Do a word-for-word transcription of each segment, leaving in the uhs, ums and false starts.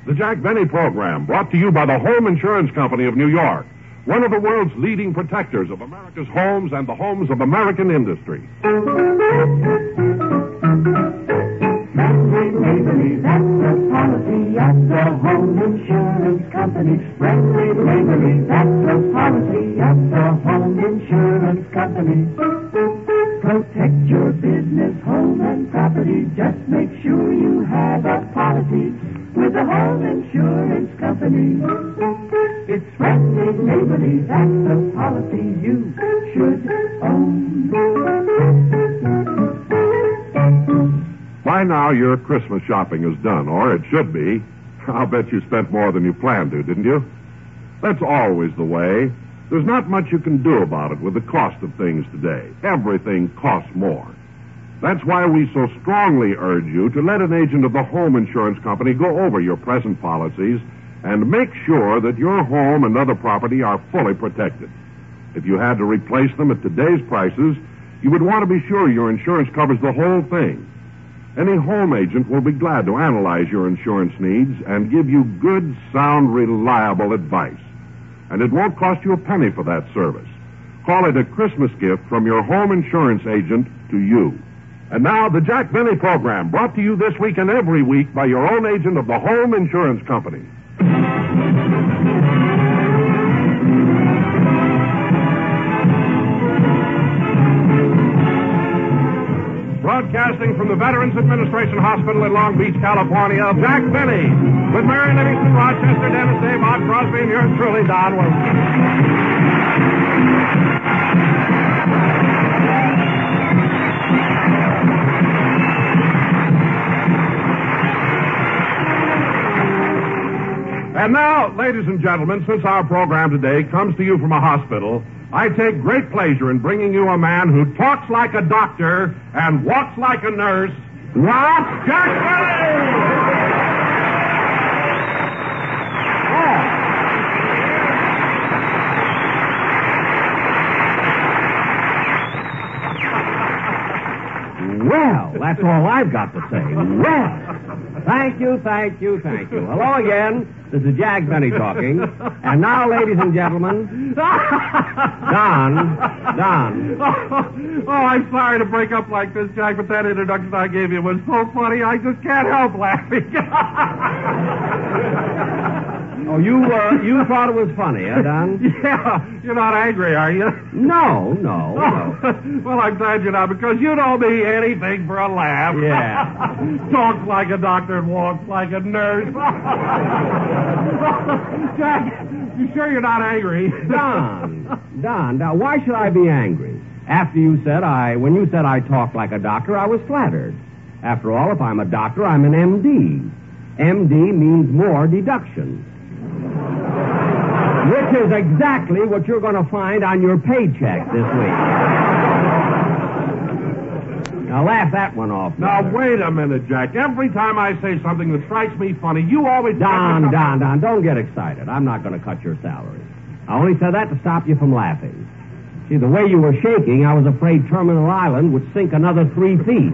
The Jack Benny Program, brought to you by the Home Insurance Company of New York, one of the world's leading protectors of America's homes and the homes of American industry. Friendly neighborly, that's the policy at the Home Insurance Company. Friendly neighborly, that's the policy at the Home Insurance Company. Protect your business, home, and property. Just make sure you have a policy with the Home Insurance Company. It's friendly neighborly, that's the policy you should own. By now, your Christmas shopping is done, or it should be. I'll bet you spent more than you planned to, didn't you? That's always the way. There's not much you can do about it with the cost of things today. Everything costs more. That's why we so strongly urge you to let an agent of the Home Insurance Company go over your present policies and make sure that your home and other property are fully protected. If you had to replace them at today's prices, you would want to be sure your insurance covers the whole thing. Any home agent will be glad to analyze your insurance needs and give you good, sound, reliable advice. And it won't cost you a penny for that service. Call it a Christmas gift from your home insurance agent to you. And now, the Jack Benny Program, brought to you this week and every week by your own agent of the Home Insurance Company. Broadcasting from the Veterans Administration Hospital in Long Beach, California, Jack Benny, with Mary Livingston, Rochester, Dennis Day, Bob Crosby, and yours truly, Don Wilson. And now, ladies and gentlemen, since our program today comes to you from a hospital, I take great pleasure in bringing you a man who talks like a doctor and walks like a nurse. What? Jack Benny! Oh. Well, that's all I've got to say. Well. Thank you, thank you, thank you. Hello again. This is Jack Benny talking. And now, ladies and gentlemen, Don, Don. Oh, oh, I'm sorry to break up like this, Jack, but that introduction I gave you was so funny, I just can't help laughing. Oh, you uh, you thought it was funny, huh, Don? Yeah. You're not angry, are you? No, no, no. Well, I'm glad you're not, because you don't be anything for a laugh. Yeah. Talks like a doctor and walks like a nurse. Jack, you sure you're not angry? Don, Don, now why should I be angry? After you said I, when you said I talked like a doctor, I was flattered. After all, if I'm a doctor, I'm an M D. M D means more deduction. Which is exactly what you're going to find on your paycheck this week. Now, laugh that one off. Now, wait a minute, Jack. Every time I say something that strikes me funny, you always... Don, Don, Don, don't get excited. I'm not going to cut your salary. I only said that to stop you from laughing. See, the way you were shaking, I was afraid Terminal Island would sink another three feet.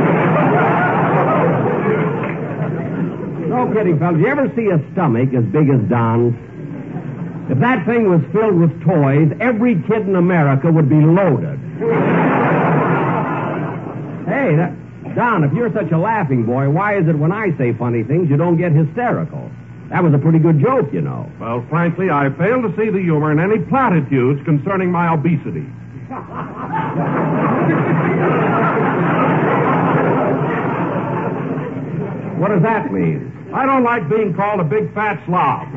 No kidding, fellas. You ever see a stomach as big as Don's? If that thing was filled with toys, every kid in America would be loaded. Hey, that, Don, if you're such a laughing boy, why is it when I say funny things you don't get hysterical? That was a pretty good joke, you know. Well, frankly, I fail to see the humor in any platitudes concerning my obesity. What does that mean? I don't like being called a big fat slob.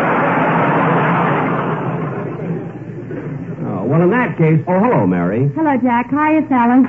Oh, well, in that case... Oh, hello, Mary. Hello, Jack. Hiya, Sally.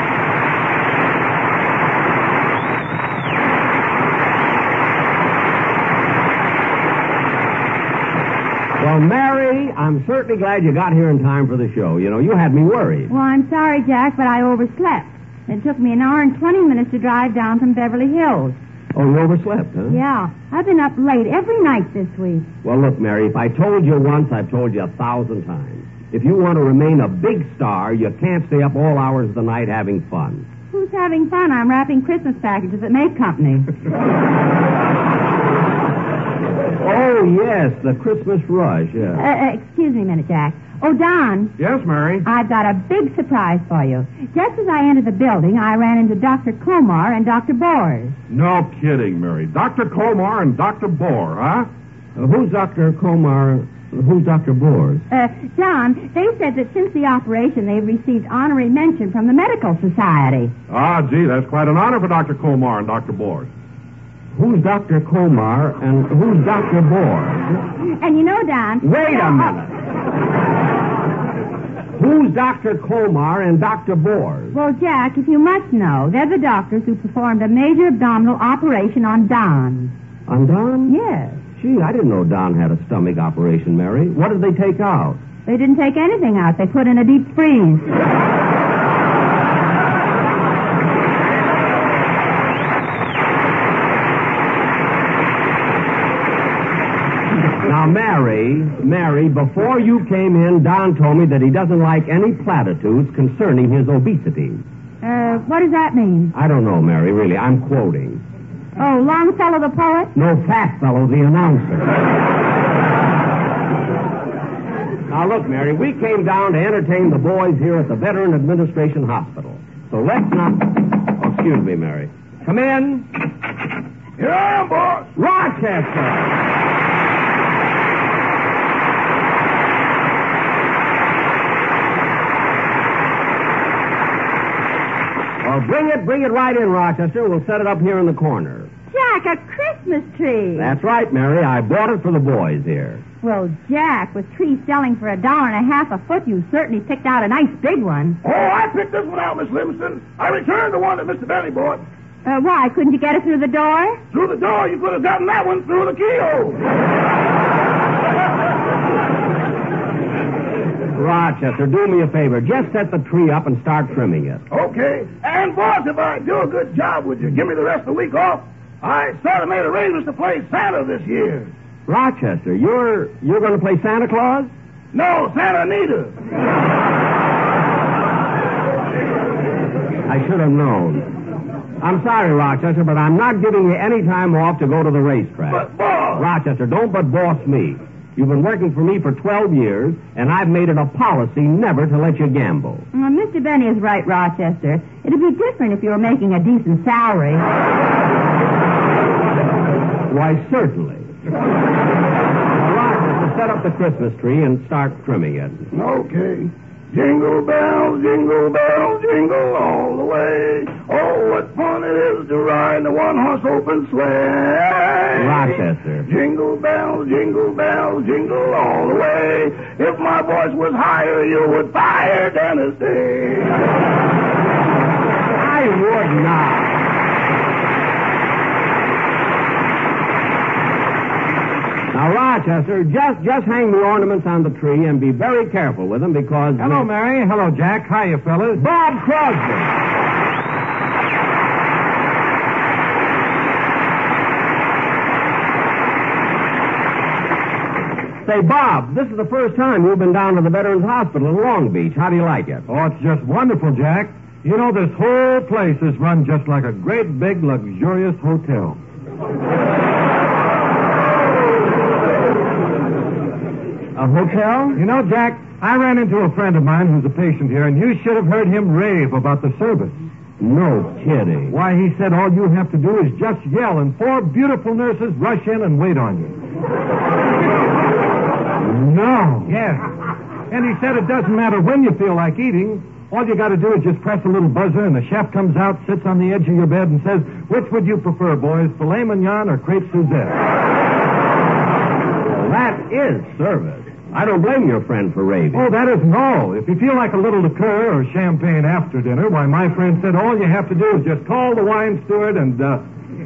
Well, Mary, I'm certainly glad you got here in time for the show. You know, you had me worried. Well, I'm sorry, Jack, but I overslept. It took me an hour and twenty minutes to drive down from Beverly Hills. Oh, you overslept, huh? Yeah. I've been up late every night this week. Well, look, Mary, if I told you once, I've told you a thousand times. If you want to remain a big star, you can't stay up all hours of the night having fun. Who's having fun? I'm wrapping Christmas packages at Make Company. yes, the Christmas rush, yeah. Uh, uh, excuse me a minute, Jack. Oh, Don. Yes, Mary? I've got a big surprise for you. Just as I entered the building, I ran into Doctor Komar and Doctor Boers. No kidding, Mary. Doctor Komar and Doctor Bohr, huh? Uh, who's Doctor Komar? Who's Doctor Boers? Uh, John, they said that since the operation, they've received honorary mention from the Medical Society. Ah, gee, that's quite an honor for Doctor Komar and Doctor Bohr. Who's Doctor Komar and who's Doctor Boers? And you know, Don... Wait a minute. Who's Doctor Komar and Doctor Boers? Well, Jack, if you must know, they're the doctors who performed a major abdominal operation on Don. On Don? Yes. Gee, I didn't know Don had a stomach operation, Mary. What did they take out? They didn't take anything out. They put in a deep freeze. Now, Mary, Mary, before you came in, Don told me that he doesn't like any platitudes concerning his obesity. Uh, what does that mean? I don't know, Mary, really. I'm quoting. Oh, Longfellow the poet? No, Fatfellow the announcer. Now, look, Mary, we came down to entertain the boys here at the Veteran Administration Hospital. So let's not... Oh, excuse me, Mary. Come in. Here I am, boss. Rochester. Well, bring it, bring it right in, Rochester. We'll set it up here in the corner. Jack, a Christmas tree. That's right, Mary. I bought it for the boys here. Well, Jack, with trees selling for a dollar and a half a foot, you certainly picked out a nice big one. Oh, I picked this one out, Miss Livingston. I returned the one that Mister Benny bought. Uh, why? Couldn't you get it through the door? Through the door, you could have gotten that one through the keyhole. Rochester, do me a favor. Just set the tree up and start trimming it. Okay. And, boss, if I do a good job, would you give me the rest of the week off? I sort of made arrangements to play Santa this year. Rochester, you're you're going to play Santa Claus? No, Santa Anita. I should have known. I'm sorry, Rochester, but I'm not giving you any time off to go to the racetrack. But, boss... Rochester, don't but boss me. You've been working for me for twelve years, and I've made it a policy never to let you gamble. Well, Mister Benny is right, Rochester. It'd be different if you were making a decent salary. Why, certainly. Now, Rochester, set up the Christmas tree and start trimming it. Okay. Jingle bells, jingle bells, jingle all the way. Oh, what fun it is to ride in a one-horse open sleigh. Rochester. Jingle bells, jingle bells, jingle all the way. If my voice was higher, you would fire Dennis Day. I would not. Now, Rochester, just just hang the ornaments on the tree and be very careful with them because... Hello, Mary. Hello, Jack. Hiya, fellas. Bob Crosby. Say, Bob, this is the first time you've been down to the Veterans Hospital in Long Beach. How do you like it? Oh, it's just wonderful, Jack. You know, this whole place is run just like a great, big, luxurious hotel. A hotel? You know, Jack, I ran into a friend of mine who's a patient here, and you should have heard him rave about the service. No kidding. Why, he said all you have to do is just yell, and four beautiful nurses rush in and wait on you. No. Yes. And he said it doesn't matter when you feel like eating. All you got to do is just press a little buzzer, and the chef comes out, sits on the edge of your bed, and says, "Which would you prefer, boys, filet mignon or crepe Suzette?" Well, that is service. I don't blame your friend for raving. Oh, that isn't all. If you feel like a little liqueur or champagne after dinner, why, my friend said all you have to do is just call the wine steward and, uh...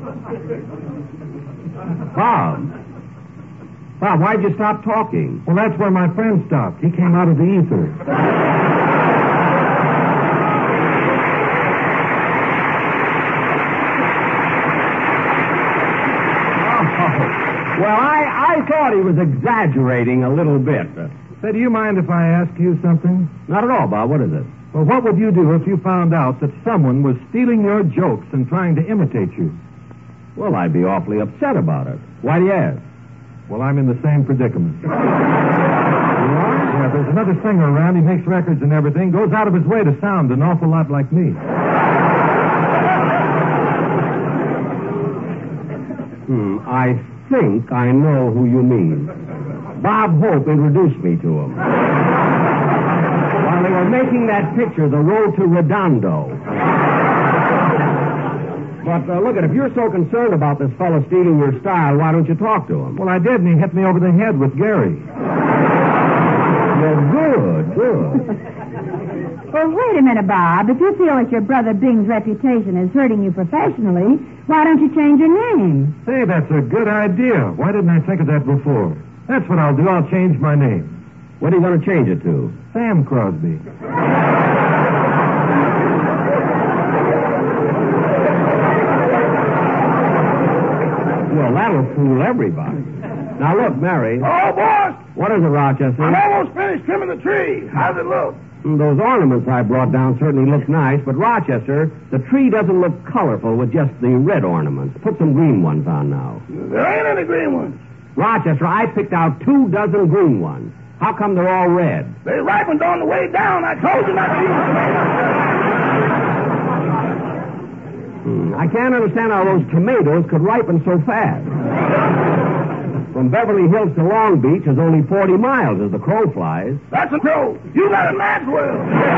Bob. Bob, why'd you stop talking? Well, that's where my friend stopped. He came out of the ether. Well, I, I thought he was exaggerating a little bit. Say, do you mind if I ask you something? Not at all, Bob. What is it? Well, what would you do if you found out that someone was stealing your jokes and trying to imitate you? Well, I'd be awfully upset about it. Why do you ask? Well, I'm in the same predicament. You are? Yeah, there's another singer around. He makes records and everything. Goes out of his way to sound an awful lot like me. Hmm, I think I know who you mean. Bob Hope introduced me to him. While they were making that picture, The Road to Redondo. But uh, look, at if you're so concerned about this fellow stealing your style, why don't you talk to him? Well, I did, and he hit me over the head with Gary. Well, good, good. Well, wait a minute, Bob. If you feel that your brother Bing's reputation is hurting you professionally, why don't you change your name? Say, that's a good idea. Why didn't I think of that before? That's what I'll do. I'll change my name. What do you want to change it to? Sam Crosby. Well, that'll fool everybody. Now, look, Mary. Oh, boss! What is it, Rochester? I'm almost finished trimming the tree. How's it look? Mm, Those ornaments I brought down certainly look nice, but Rochester, the tree doesn't look colorful with just the red ornaments. Put some green ones on now. There ain't any green ones. Rochester, I picked out two dozen green ones. How come they're all red? They ripened on the way down. I told you not to use tomatoes. Hmm, I can't understand how those tomatoes could ripen so fast. From Beverly Hills to Long Beach is only forty miles as the crow flies. That's a crow. You got a Maxwell.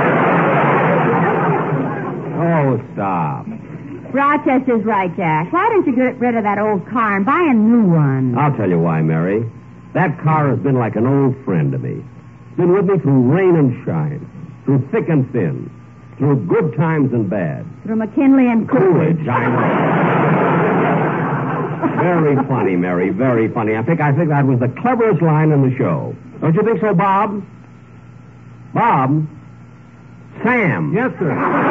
Oh, stop. Rochester's right, Jack. Why don't you get rid of that old car and buy a new one? I'll tell you why, Mary. That car has been like an old friend to me. It's been with me through rain and shine, through thick and thin, through good times and bad. Through McKinley and Coolidge. Coolidge, I know. Very funny, Mary, very funny. I think I think that was the cleverest line in the show. Don't you think so, Bob? Bob? Sam. Yes, sir.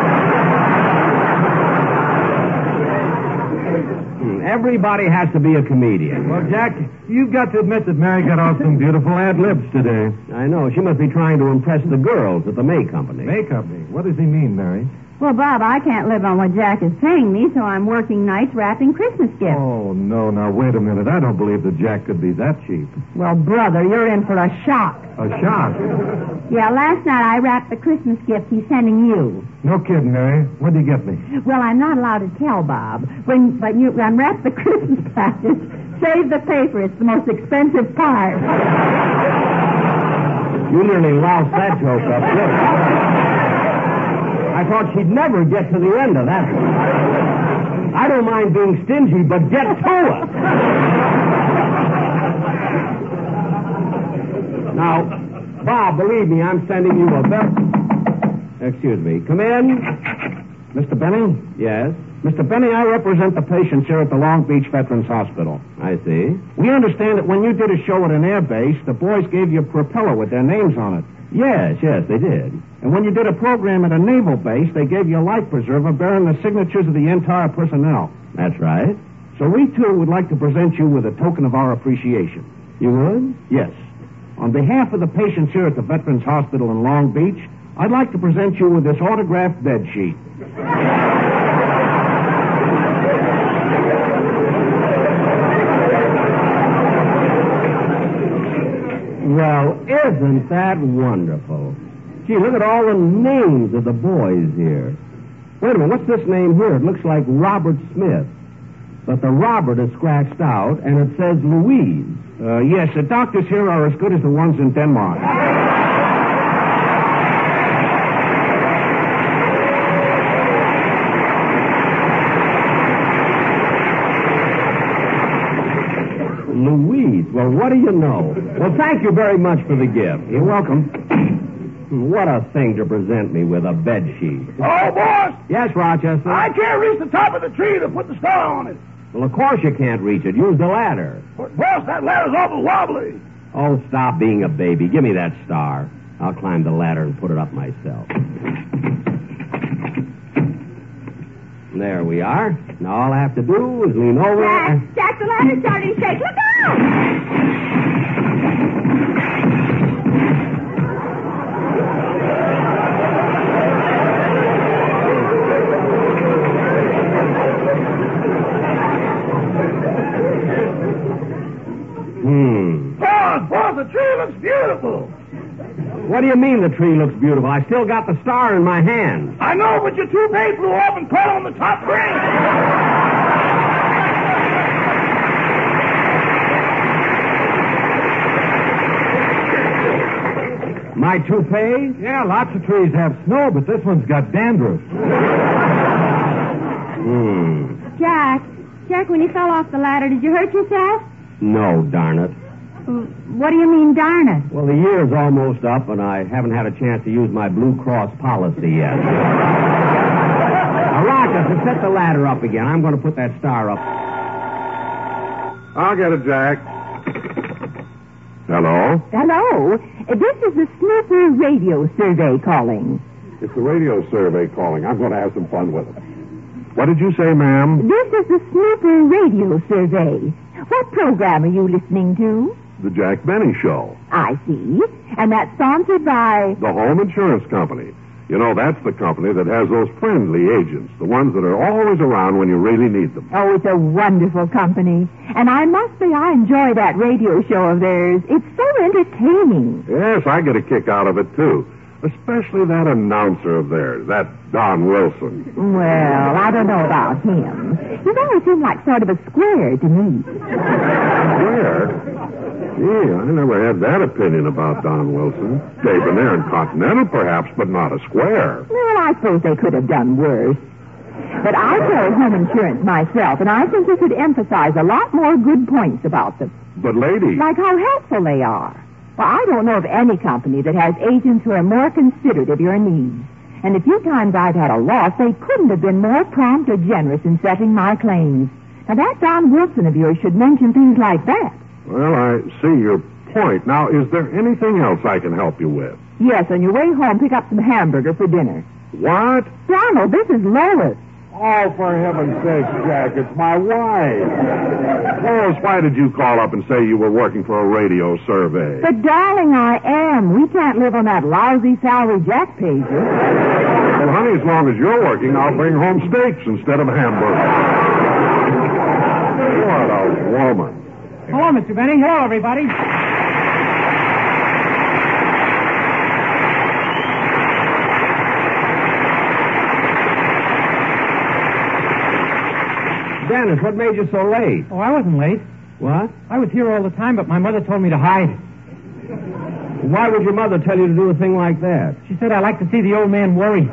Hmm, Everybody has to be a comedian. Well, Jack, you've got to admit that Mary got off some beautiful ad-libs today. I know. She must be trying to impress the girls at the May Company. May Company. What does he mean, Mary? Well, Bob, I can't live on what Jack is paying me, so I'm working nights wrapping Christmas gifts. Oh, no, now, wait a minute. I don't believe that Jack could be that cheap. Well, brother, you're in for a shock. A shock? Yeah, last night I wrapped the Christmas gift he's sending you. No kidding, Mary. What did you get me? Well, I'm not allowed to tell, Bob. When, but you unwrap the Christmas package, save the paper. It's the most expensive part. You nearly loused that joke up, didn't you? I thought she'd never get to the end of that one. I don't mind being stingy, but get to it. Now, Bob, believe me, I'm sending you a bill. Excuse me. Come in. Mister Benny? Yes, Mister Benny, I represent the patients here at the Long Beach Veterans Hospital. I see. We understand that when you did a show at an air base, the boys gave you a propeller with their names on it. Yes, yes, they did. And when you did a program at a naval base, they gave you a life preserver bearing the signatures of the entire personnel. That's right. So we, too, would like to present you with a token of our appreciation. You would? Yes. On behalf of the patients here at the Veterans Hospital in Long Beach, I'd like to present you with this autographed bed sheet. Well, isn't that wonderful? Gee, look at all the names of the boys here. Wait a minute, what's this name here? It looks like Robert Smith. But the Robert is scratched out, and it says Louise. Uh, yes, the doctors here are as good as the ones in Denmark. Louise. Well, what do you know? Well, thank you very much for the gift. You're welcome. What a thing to present me with, a bed sheet. Oh, boss! Yes, Rochester? I can't reach the top of the tree to put the star on it. Well, of course you can't reach it. Use the ladder. But, boss, that ladder's awful wobbly. Oh, stop being a baby. Give me that star. I'll climb the ladder and put it up myself. There we are. Now all I have to do is lean over Jack, and... Jack, the ladder's starting to shake. Look out! Hmm. Boss, boss, the tree looks beautiful. What do you mean the tree looks beautiful? I still got the star in my hand. I know, but your toupee flew off and caught on the top branch. My toupee? Yeah, lots of trees have snow, but this one's got dandruff. Hmm. Jack, Jack, when you fell off the ladder, did you hurt yourself? No, darn it. What do you mean, darn it? Well, the year's almost up, and I haven't had a chance to use my Blue Cross policy yet. Now, Rochester, set the ladder up again. I'm going to put that star up. I'll get it, Jack. Hello? Hello. This is the Snooper Radio Survey calling. It's the radio survey calling. I'm going to have some fun with it. What did you say, ma'am? This is the Snooper Radio Survey. What program are you listening to? The Jack Benny Show. I see. And that's sponsored by... The Home Insurance Company. You know, that's the company that has those friendly agents, the ones that are always around when you really need them. Oh, it's a wonderful company. And I must say I enjoy that radio show of theirs. It's so entertaining. Yes, I get a kick out of it, too. Especially that announcer of theirs, that Don Wilson. Well, I don't know about him. He's always seemed like sort of a square to me. Square? Gee, I never had that opinion about Don Wilson. Debonair and continental, perhaps, but not a square. Well, I suppose they could have done worse. But I carry home insurance myself, and I think you should emphasize a lot more good points about them. But, lady... Like how helpful they are. Well, I don't know of any company that has agents who are more considerate of your needs. And the few times I've had a loss, they couldn't have been more prompt or generous in settling my claims. Now, that Don Wilson of yours should mention things like that. Well, I see your point. Now, is there anything else I can help you with? Yes, on your way home, pick up some hamburger for dinner. What? Donald, this is Lois. Oh, for heaven's sake, Jack, it's my wife. Lois, why did you call up and say you were working for a radio survey? But, darling, I am. We can't live on that lousy salary Jack pays us. Well, honey, as long as you're working, I'll bring home steaks instead of hamburgers. What a woman. Hello, Mister Benny. Hello, everybody. Dennis, what made you so late? Oh, I wasn't late. What? I was here all the time, but my mother told me to hide. Why would your mother tell you to do a thing like that? She said I like to see the old man worry.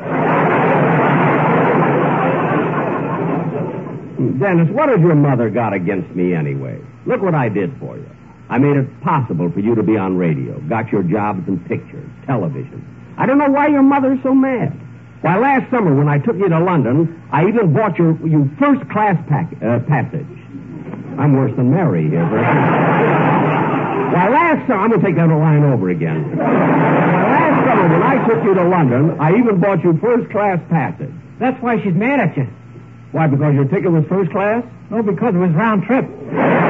Dennis, what has your mother got against me anyway? Look what I did for you. I made it possible for you to be on radio. Got your jobs in pictures, television. I don't know why your mother's so mad. Why, last summer when I took you to London, I even bought your, you first-class pack, uh, passage. I'm worse than Mary here. But... Why, last summer... I'm going to take that line over again. Why, last summer when I took you to London, I even bought you first-class passage. That's why she's mad at you. Why, because your ticket was first class? No, because it was round trip. Oh,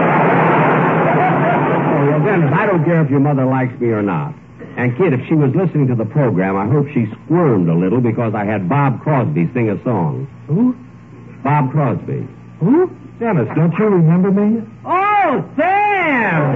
well, Dennis, I don't care if your mother likes me or not. And, kid, if she was listening to the program, I hope she squirmed a little because I had Bob Crosby sing a song. Who? Bob Crosby. Who? Dennis, don't you remember me? Oh, Sam!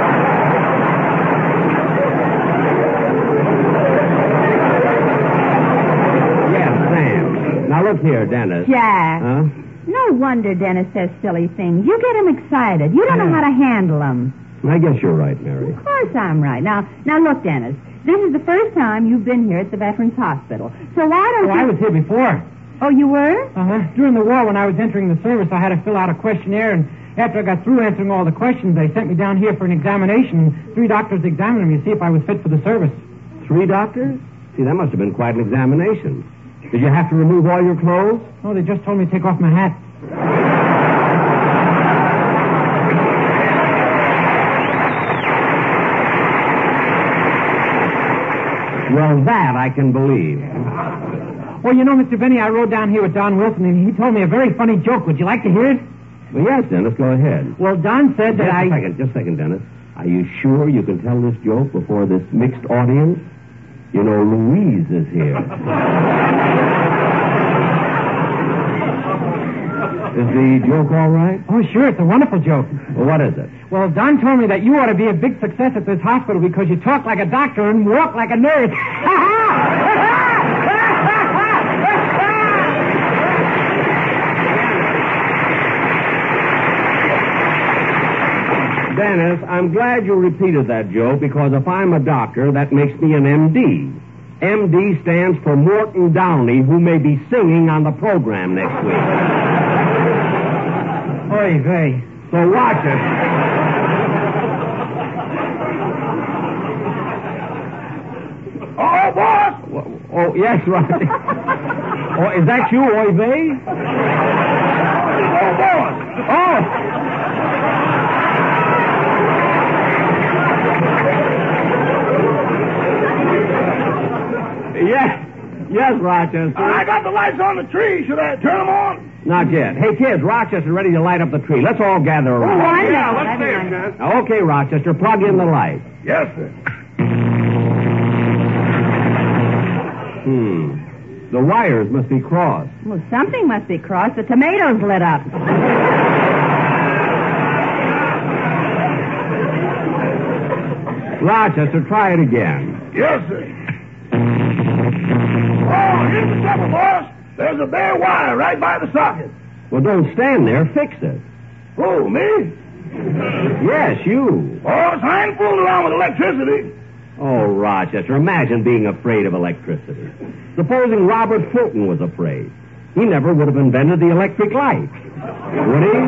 Yes, Sam. Now, look here, Dennis. Jack. Huh? No wonder Dennis says silly things. You get him excited. You don't know how to handle him. I guess you're right, Mary. Of course I'm right. Now, now look, Dennis. This is the first time you've been here at the Veterans Hospital. So why don't Oh, you... I was here before. Oh, you were? Uh-huh. During the war, when I was entering the service, I had to fill out a questionnaire, and after I got through answering all the questions, they sent me down here for an examination. Three doctors examined me to see if I was fit for the service. Three doctors? See, that must have been quite an examination. Did you have to remove all your clothes? No, they just told me to take off my hat. Well, that I can believe. Well, you know, Mister Benny, I rode down here with Don Wilson, and he told me a very funny joke. Would you like to hear it? Well, yes, Dennis, go ahead. Well, Don said that just I... Just a second, just a second, Dennis. Are you sure you can tell this joke before this mixed audience? You know, Louise is here. Is the joke all right? Oh, sure, it's a wonderful joke. Well, what is it? Well, Don told me that you ought to be a big success at this hospital because you talk like a doctor and walk like a nurse. Dennis, I'm glad you repeated that joke because if I'm a doctor, that makes me an M D. M D stands for Morton Downey, who may be singing on the program next week. Oy vey. So watch it. Oh, boss! Oh, yes, right. Oh, is that you, Oy vey? Oh, boss! Oh! Yes, yes, Rochester. I got the lights on the tree. Should I turn them on? Not yet. Hey, kids, Rochester's ready to light up the tree. Let's all gather around. Oh, I know. Yeah, let's see it, Ted. Okay, Rochester, plug in the light. Yes, sir. Hmm. The wires must be crossed. Well, something must be crossed. The tomatoes lit up. Rochester, try it again. Yes, sir. Oh, here's the trouble, boss. There's a bare wire right by the socket. Well, don't stand there. Fix it. Oh, me? Yes, you. Boss, I ain't fooling around with electricity. Oh, Rochester, imagine being afraid of electricity. Supposing Robert Fulton was afraid. He never would have invented the electric light. Would he?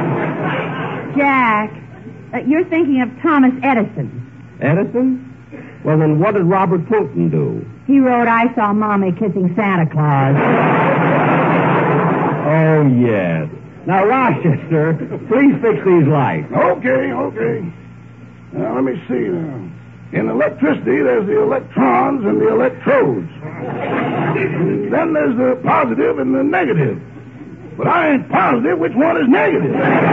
Jack, uh, you're thinking of Thomas Edison. Edison? Well, then what did Robert Fulton do? He wrote, I saw Mommy kissing Santa Claus. Oh, yes. Now, Rochester, please fix these lights. Okay, okay. Now, let me see now. In electricity, there's the electrons and the electrodes. And then there's the positive and the negative. But I ain't positive which one is negative.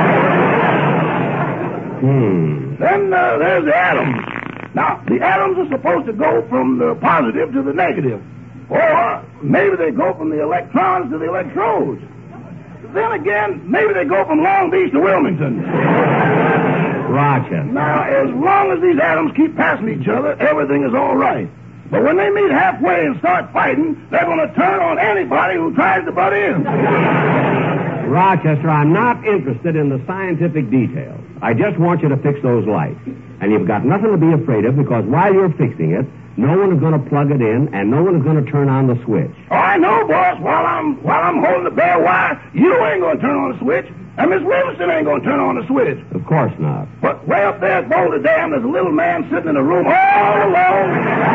Hmm. Then uh, there's the atoms. Now, the atoms are supposed to go from the positive to the negative. Or maybe they go from the electrons to the electrodes. Then again, maybe they go from Long Beach to Wilmington. Rochester. Now, as long as these atoms keep passing each other, everything is all right. But when they meet halfway and start fighting, they're going to turn on anybody who tries to butt in. Rochester, I'm not interested in the scientific details. I just want you to fix those lights. And you've got nothing to be afraid of because while you're fixing it, no one is going to plug it in and no one is going to turn on the switch. Oh, I know, boss. While I'm while I'm holding the bare wire, you ain't going to turn on the switch, and Miss Livingston ain't going to turn on the switch. Of course not. But way up there at Boulder Dam, there's a little man sitting in a room all alone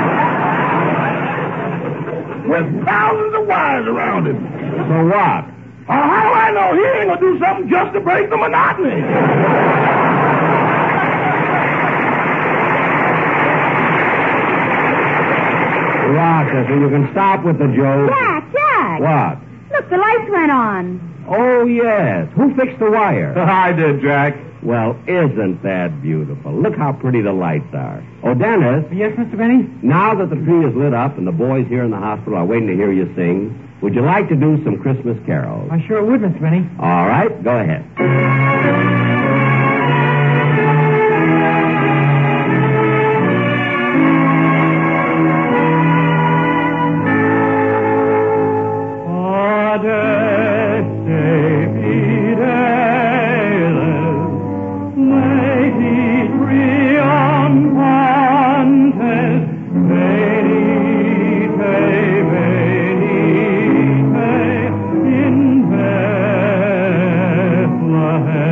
with thousands of wires around him. So what? Oh, how do I know? He ain't going to do something just to break the monotony. Rochester, you can stop with the joke. Jack, Jack. What? Look, the lights went on. Oh, yes. Who fixed the wire? I did, Jack. Well, isn't that beautiful? Look how pretty the lights are. Oh, Dennis. Yes, Mister Benny? Now that the tree is lit up and the boys here in the hospital are waiting to hear you sing, would you like to do some Christmas carols? I sure would, Mister Benny. All right, go ahead. Bethlehem.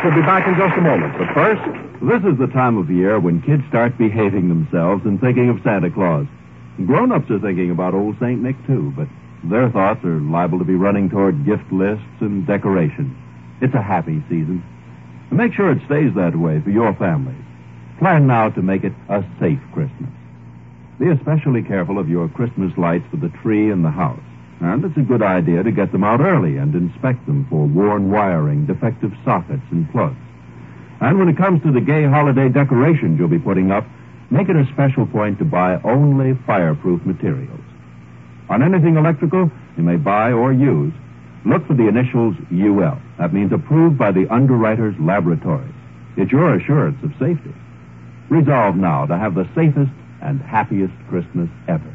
will be back in just a moment. But first, this is the time of year when kids start behaving themselves and thinking of Santa Claus. Grown-ups are thinking about old Saint Nick, too, but their thoughts are liable to be running toward gift lists and decorations. It's a happy season. And make sure it stays that way for your family. Plan now to make it a safe Christmas. Be especially careful of your Christmas lights for the tree and the house. And it's a good idea to get them out early and inspect them for worn wiring, defective sockets, and plugs. And when it comes to the gay holiday decorations you'll be putting up, make it a special point to buy only fireproof materials. On anything electrical you may buy or use, look for the initials U L. That means approved by the Underwriters Laboratories. It's your assurance of safety. Resolve now to have the safest and happiest Christmas ever.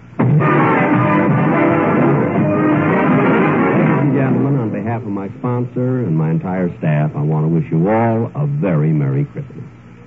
Gentlemen, on behalf of my sponsor and my entire staff, I want to wish you all a very Merry Christmas.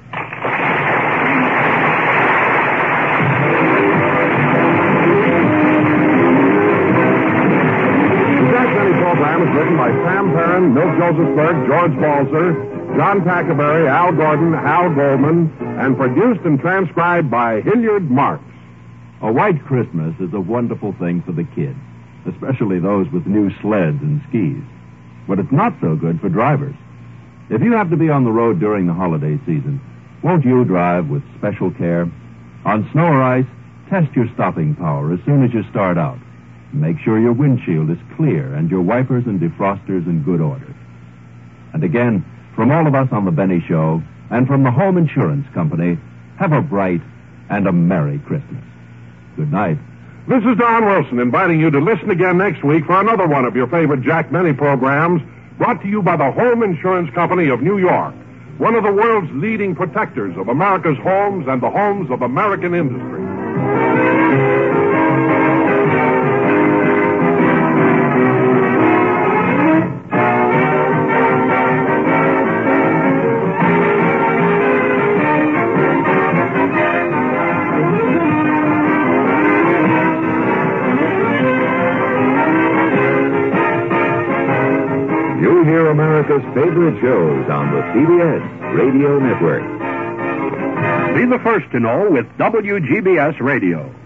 The Jack Benny program is written by Sam Perrin, Milt Josephsberg, George Balzer, John Tackerberry, Al Gordon, Hal Goldman, and produced and transcribed by Hilliard Marks. A white Christmas is a wonderful thing for the kids, especially those with new sleds and skis. But it's not so good for drivers. If you have to be on the road during the holiday season, won't you drive with special care? On snow or ice, test your stopping power as soon as you start out. Make sure your windshield is clear and your wipers and defrosters in good order. And again, from all of us on the Benny Show and from the Home Insurance Company, have a bright and a Merry Christmas. Good night. This is Don Wilson inviting you to listen again next week for another one of your favorite Jack Benny programs brought to you by the Home Insurance Company of New York, one of the world's leading protectors of America's homes and the homes of American industry. America's favorite shows on the C B S Radio Network. Be the first to know with W G B S Radio.